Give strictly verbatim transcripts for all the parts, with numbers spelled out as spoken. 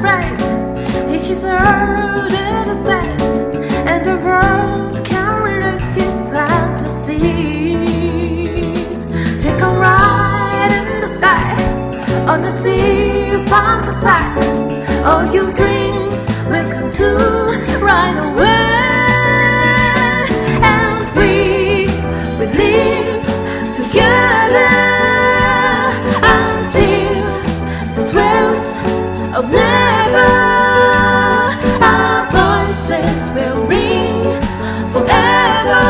race. He's earned his best, and the world can release his fantasies. Take a ride in the sky, on the sea, fantasize. All your dreams will come true right away. And we will live together until the twelfth of never. Our voices will ring forever.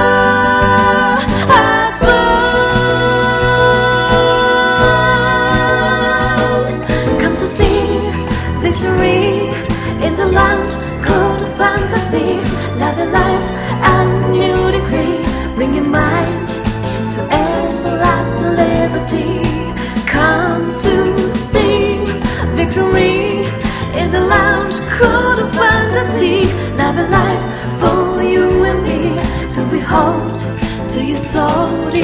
Come to see victory in the land called fantasy. Love and life and new decree. Bring your mind to everlasting liberty. Come to see victory in the land called fantasy. Love and life for you and me. To behold, to your soul.